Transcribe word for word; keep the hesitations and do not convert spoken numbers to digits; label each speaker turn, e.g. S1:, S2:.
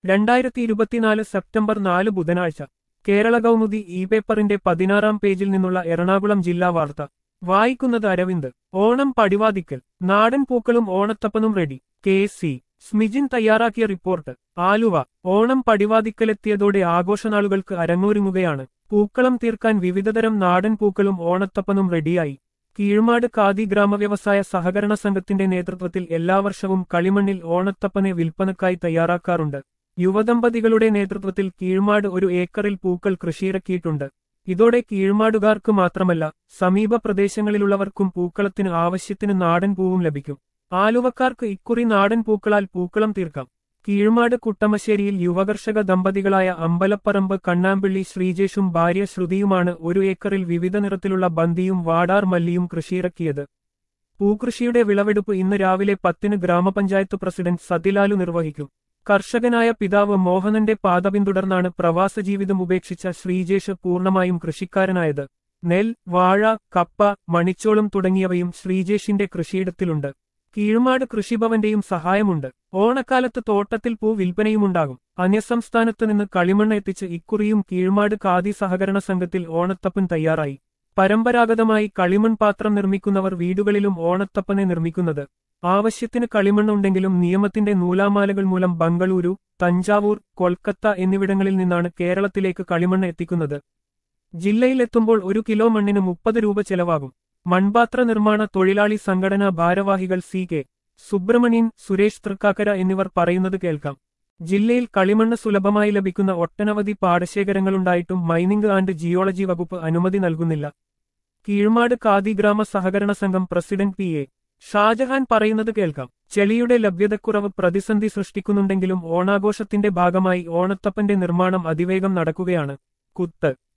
S1: രണ്ടായിരത്തി ഇരുപത്തിനാല് സെപ്റ്റംബർ നാല് ബുധനാഴ്ച കേരള കൗമുദി ഇ പേപ്പറിന്റെ പതിനാറാം പേജിൽ നിന്നുള്ള എറണാകുളം ജില്ലാ വാർത്ത വായിക്കുന്നത് അരവിന്ദ്. ഓണം പടിവാതിക്കൽ നാടൻ പൂക്കളും ഓണത്തപ്പനും റെഡി. കെ സി സ്മിജിൻ തയ്യാറാക്കിയ റിപ്പോർട്ട്. ആലുവ. ഓണം പടിവാതിക്കലെത്തിയതോടെ ആഘോഷനാളുകൾക്ക് അരങ്ങൊരുങ്ങുകയാണ്. പൂക്കളം തീർക്കാൻ വിവിധതരം നാടൻ പൂക്കളും ഓണത്തപ്പനും റെഡിയായി. കീഴ്മാട് ഖാദി ഗ്രാമവ്യവസായ സഹകരണ സംഘത്തിന്റെ നേതൃത്വത്തിൽ എല്ലാ വർഷവും കളിമണ്ണിൽ ഓണത്തപ്പനെ വിൽപ്പനക്കായി തയ്യാറാക്കാറുണ്ട്. യുവദമ്പതികളുടെ നേതൃത്വത്തിൽ കീഴ്മാട് ഒരു ഏക്കറിൽ പൂക്കൾ കൃഷിയിറക്കിയിട്ടുണ്ട്. ഇതോടെ കീഴ്മാടുകാർക്ക് മാത്രമല്ല സമീപ പ്രദേശങ്ങളിലുള്ളവർക്കും പൂക്കളത്തിന് ആവശ്യത്തിന് നാടൻ പൂവും ലഭിക്കും. ആലുവക്കാർക്ക് ഇക്കുറി നാടൻ പൂക്കളാൽ പൂക്കളം തീർക്കാം. കീഴ്മാട് കുട്ടമശ്ശേരിയിൽ യുവകർഷക ദമ്പതികളായ അമ്പലപ്പറമ്പ് കണ്ണാമ്പിള്ളി ശ്രീജേഷും ഭാര്യ ശ്രുതിയുമാണ് ഒരു ഏക്കറിൽ വിവിധ നിറത്തിലുള്ള ബന്ദിയും വാടാർ മല്ലിയും കൃഷിയിറക്കിയത്. പൂക്കൃഷിയുടെ വിളവെടുപ്പ് ഇന്ന് രാവിലെ പത്തിന് ഗ്രാമപഞ്ചായത്ത് പ്രസിഡന്റ് സതിലാലു നിർവഹിക്കും. കർഷകനായ പിതാവ് മോഹനന്റെ പാത പിന്തുടർന്നാണ് പ്രവാസജീവിതം ഉപേക്ഷിച്ച ശ്രീജേഷ് പൂർണ്ണമായും കൃഷിക്കാരനായത്. നെൽ, വാഴ, കപ്പ, മണിച്ചോളം തുടങ്ങിയവയും ശ്രീജേഷിന്റെ കൃഷിയിടത്തിലുണ്ട്. കീഴ്മാട് കൃഷിഭവന്റെയും സഹായമുണ്ട്. ഓണക്കാലത്ത് തോട്ടത്തിൽ പൂ വിൽപ്പനയുമുണ്ടാകും. അന്യസംസ്ഥാനത്ത് നിന്ന് കളിമണ്ണ് എത്തിച്ച് ഇക്കുറിയും കീഴ്മാട് ഖാദി സഹകരണ സംഘത്തിൽ ഓണത്തപ്പൻ തയ്യാറായി. പരമ്പരാഗതമായി കളിമൺ പാത്രം നിർമ്മിക്കുന്നവർ വീടുകളിലും ഓണത്തപ്പനെ നിർമ്മിക്കുന്നത്. ആവശ്യത്തിന് കളിമണ്ണുണ്ടെങ്കിലും നിയമത്തിന്റെ നൂലാമാലകൾ മൂലം ബംഗളൂരു, തഞ്ചാവൂർ, കൊൽക്കത്ത എന്നിവിടങ്ങളിൽ നിന്നാണ് കേരളത്തിലേക്ക് കളിമണ്ണ് എത്തിക്കുന്നത്. ജില്ലയിലെത്തുമ്പോൾ ഒരു കിലോ മണ്ണിന് മുപ്പത് രൂപ ചെലവാകും. മൺപാത്ര നിർമ്മാണ തൊഴിലാളി സംഘടനാ ഭാരവാഹികൾ സി കെ സുബ്രഹ്മണ്യൻ, സുരേഷ് തൃക്കാക്കര എന്നിവർ പറയുന്നത് കേൾക്കാം. ജില്ലയിൽ കളിമണ്ണ് സുലഭമായി ലഭിക്കുന്ന ഒട്ടനവധി പാടശേഖരങ്ങളുണ്ടായിട്ടും മൈനിംഗ് ആൻഡ് ജിയോളജി വകുപ്പ് അനുമതി നൽകുന്നില്ല. കീഴ്മാട് ഖാദി ഗ്രാമ സഹകരണ സംഘം പ്രസിഡന്റ് പി എ ഷാജഹാൻ പറയുന്നത് കേൾക്കാം. ചെളിയുടെ ലഭ്യതക്കുറവ് പ്രതിസന്ധി സൃഷ്ടിക്കുന്നുണ്ടെങ്കിലും ഓണാഘോഷത്തിന്റെ ഭാഗമായി ഓണത്തപ്പന്റെ നിർമ്മാണം അതിവേഗം നടക്കുകയാണ്. കുത്ത്